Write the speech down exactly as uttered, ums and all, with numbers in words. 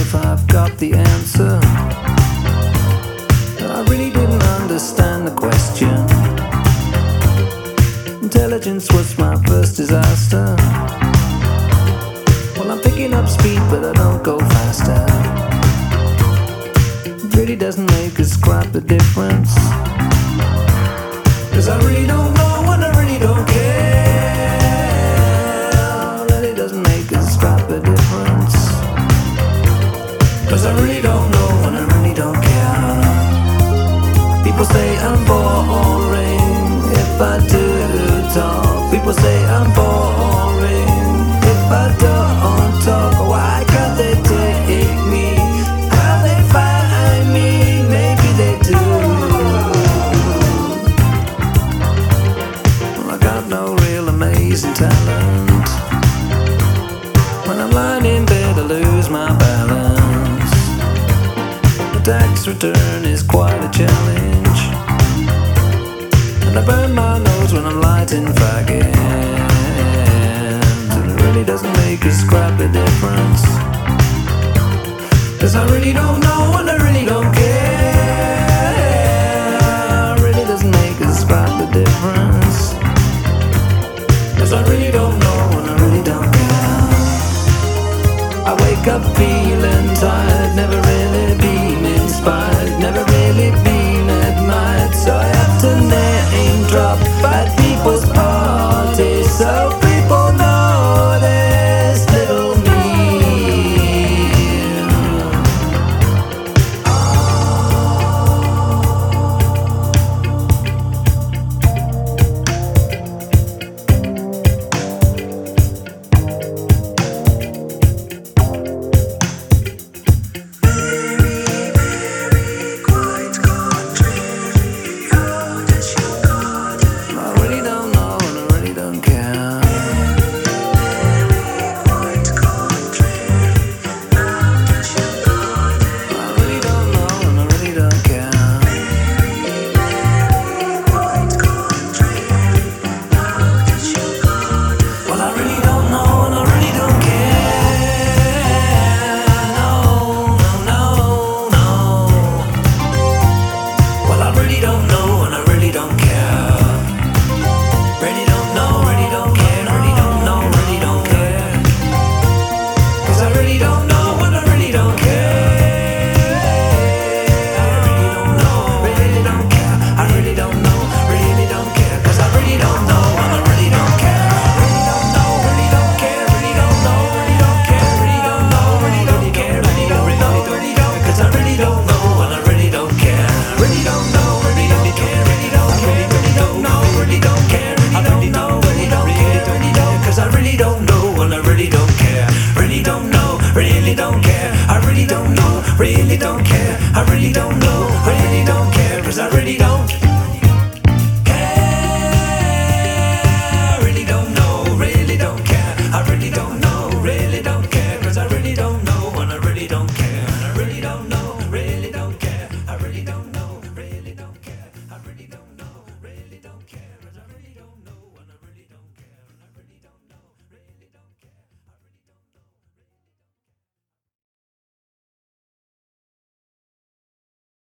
if I've got the answer. I really didn't understand the question. Intelligence was my first disaster. Well, I'm picking up speed, but I don't go faster. It really doesn't make a scrap of difference. Cause I really don't know and I really don't care. It really doesn't make a scrap of difference. Cause I really don't know and I really don't care. People say I'm boring if I do talk. People say I'm boring if I don't talk. Why can't they take me? How they find me? Maybe they do. Well, I got no real amazing talent. When I'm lying in bed I lose my balance. The tax return is quite a challenge, and I burn my nose when I'm lighting faggots. And it really doesn't make a scrap of difference. Cause I really don't know and I really don't care.